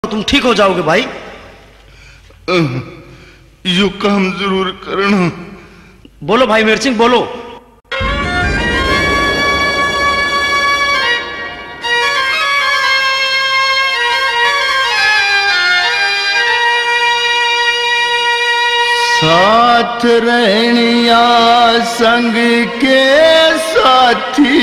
तुम ठीक हो जाओगे भाई। यो काम जरूर करना। बोलो भाई मेहर सिंह बोलो। साथ रहनिया संग के साथी,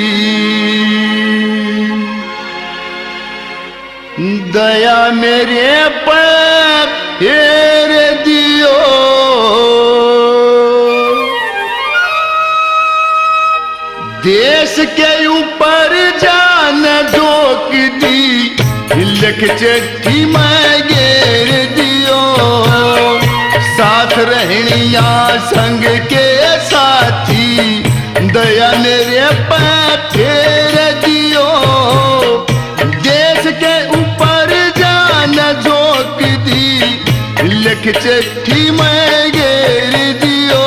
दया मेरे पर फेर दियो। देश के ऊपर जान झोंक दी, लिख चिट्ठी में घेर दियो। साथ रहनिया संग के साथी, दया मेरे पर फेर दियो। देश के ऊपर जान झोंक दी, लिख चिट्ठी में घेर दियो।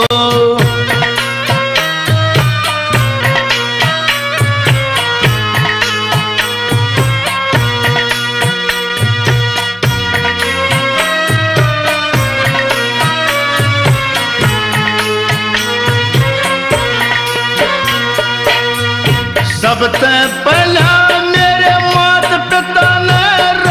सबसे पहला मेरे माता पिता ने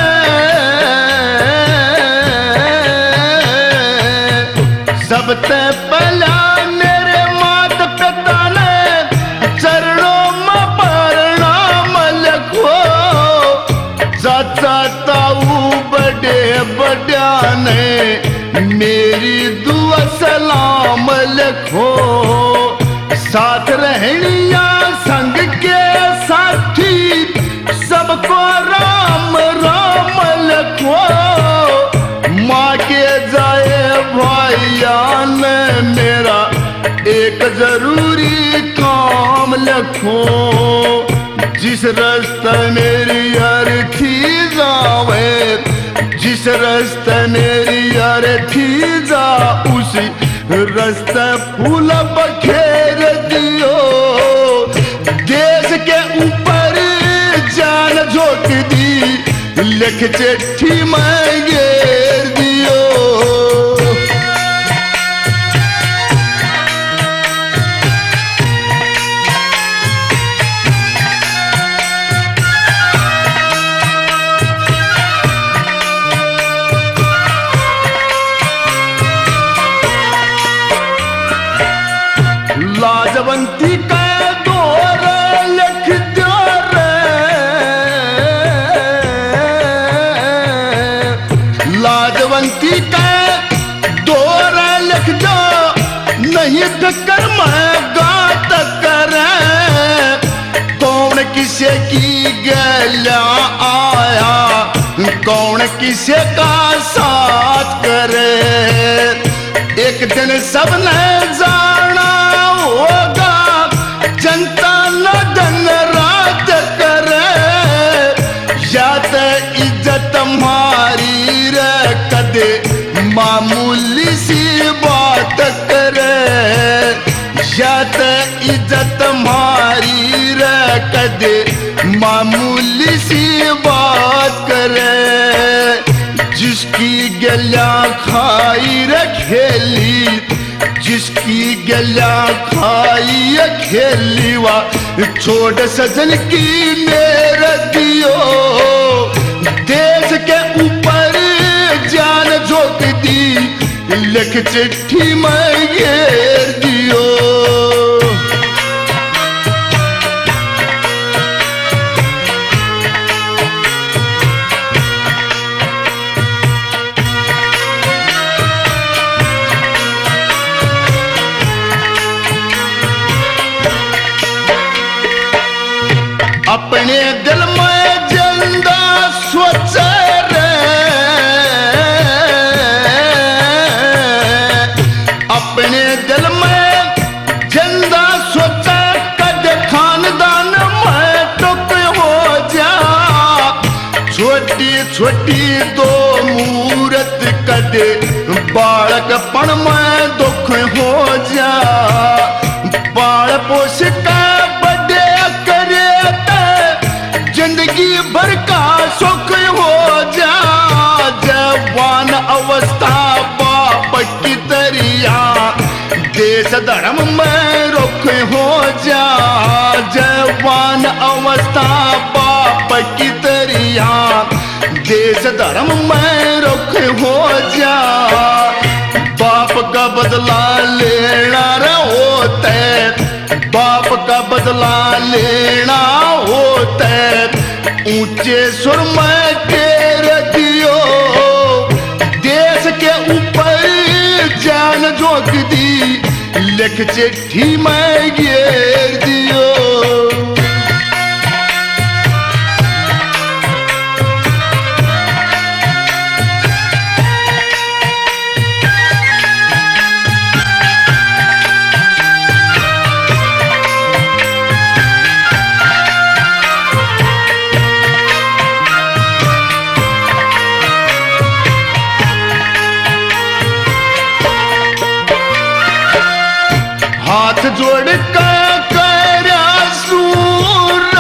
सबसे पहला मेरे माता पिता ने चरणों में प्रणाम लिखो। चाचा ताऊ बड़े बड़ा ने मेरी दुआ सलाम लिखो। साथ रहनिया संग के साथी, सबको राम राम लिखो। माँ के जाए भैया ने मेरा एक जरूरी काम लिखो। जिस रास्ते मेरी अर्थी जावे, जिस रास्ते मेरी अर्थी जा, उसी रास्ते फूल बखेर दियो। देश के ऊपर जान झोंक दी, लिख चिट्ठी में घेर दियो। लाजवंती का दौर लिख दो रे, लाजवंती का दौर लिख दो। नहीं तो कर्म गात करे, कौन किसे की गला आया, कौन किसे का साथ करे। एक दिन सबने जाना होगा, जनता न दिन रात करे। या तो इज्जत हमारी रे कदे मामूली सी बात करे। या तो इज्जत हमारी रे कदे मामूली सी बात करे। जिसकी गला खाई रखेली, जिसकी गला खाई खेली, वा छोड़ सजन की मेरा दियो। देश के ऊपर जान झोंक दी, लिख चिट्ठी में घेर दियो। अपने दिल में जिंदा सोच रे, अपने दिल में जिंदा सोच। कद खानदान में टुक हो जा, छोटी छोटी दो मूरत कदे बालकपन में दुख हो जा। बाल पोष का बड़े करे जिंदगी भर का सुख हो जा। देश धर्म में रुख हो जा, जवान अवस्था बाप की तरिया। देश धर्म में रुख हो जा, बाप का बदला लेना होता है, बाप का बदला लेना होता है। ऊंचे सुर में घेर दियो, देश के ऊपर जान जोक दी, लिख चिट्ठी में घेर दियो। हाथ जोड़ कर करया सूर,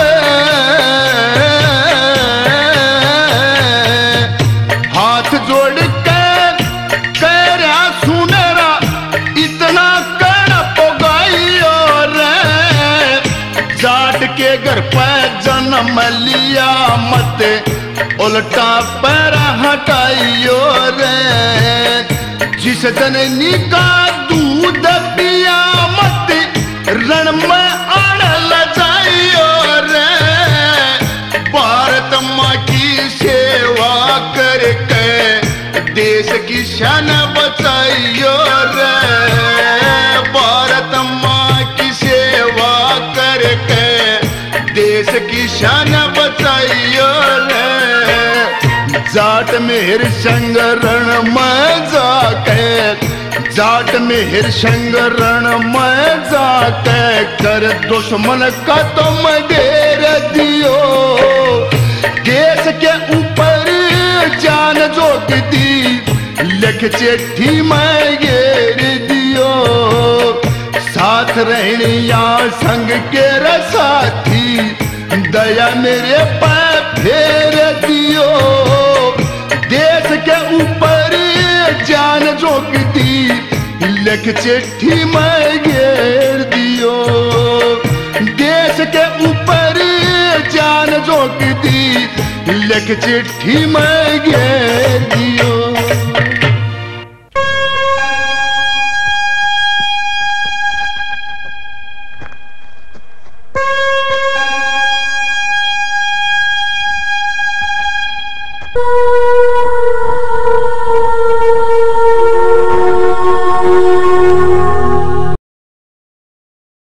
हाथ जोड़ कर करया सुनरा, इतना कर पोगाइयो रे। जाट के घर पर जन्म लिया मत, उल्टा पैर हटाइयो रे। जिस जननी का दूध पिया मत, रण में अड़ल जाइयो रे। भारत माँ की सेवा करके देश की शान बचाइयो रे। भारत माँ की सेवा करके देश की शान बचाइयो रे। जाट मेहर संग रण में जाके, जाट मेहर संग रण में जाके, कर दुश्मन का तुम ढेर दियो। देश के ऊपर जान जोक दी, लिख चिट्ठी में घेर दियो। साथ रहनिया संग के साथी, दया मेरे पर फेर दियो। देश के ऊपर जान जोक दी, लिख चिट्ठी में घेर दियो। देश के ऊपर जान जोक दी, लिख चिट्ठी में घेर दियो।